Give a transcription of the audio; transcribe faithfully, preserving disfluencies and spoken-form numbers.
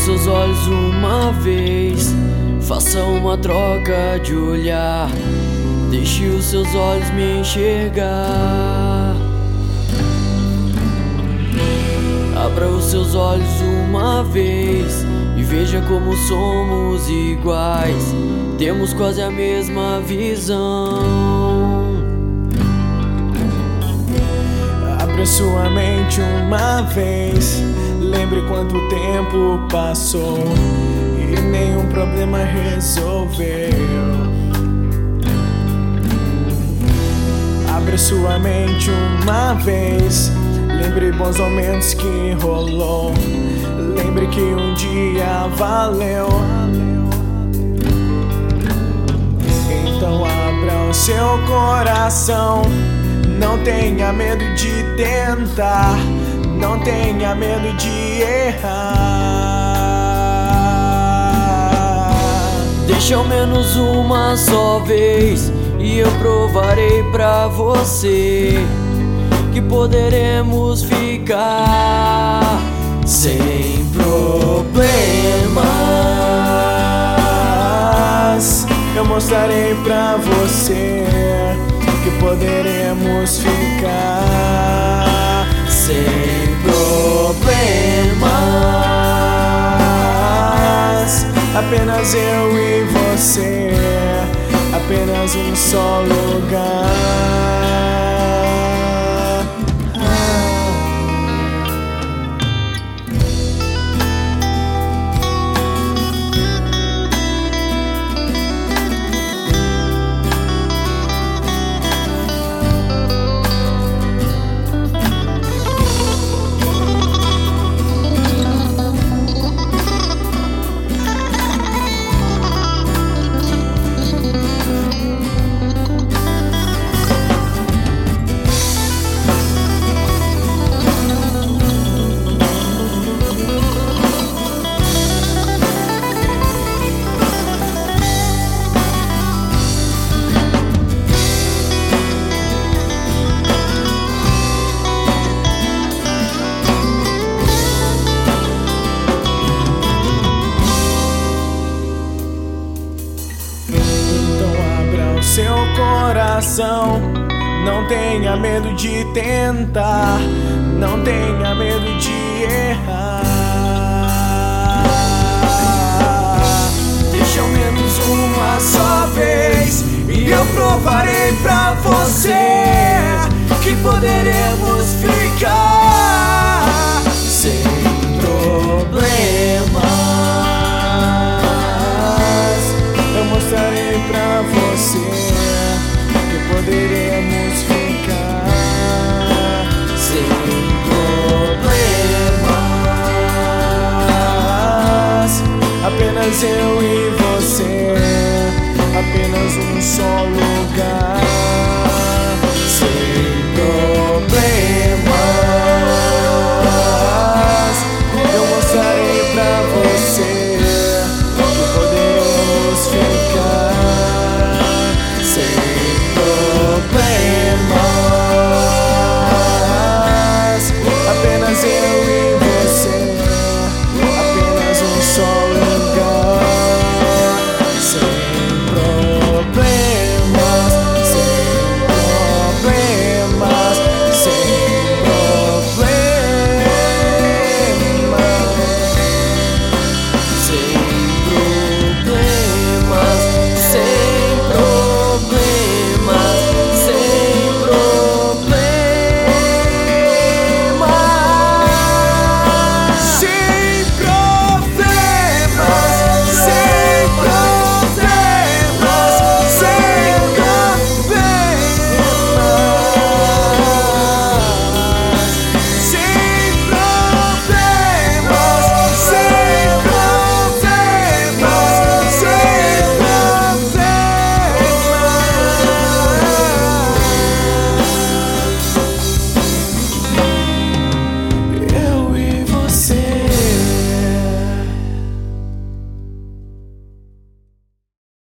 seus olhos uma vez, faça uma troca de olhar, deixe os seus olhos me enxergar. Abra os seus olhos uma vez e veja como somos iguais, temos quase a mesma visão. Abra sua mente uma vez, lembre quanto tempo passou e nenhum problema resolveu. Abra sua mente uma vez, lembre bons momentos que rolou, lembre que um dia valeu. Então abra o seu coração, não tenha medo de tentar, não tenha medo de errar. Deixa ao menos uma só vez e eu provarei pra você que poderemos ficar sem problemas. Eu mostrarei pra você que poderemos ficar sem problemas. Apenas eu e você, apenas um só lugar. Seu coração, não tenha medo de tentar, não tenha medo de errar. Deixa ao menos uma só vez e eu provarei pra você que poderemos ficar sem problemas. Eu mostrarei pra você que poderemos ficar sem problemas. Apenas eu e você, apenas um só lugar.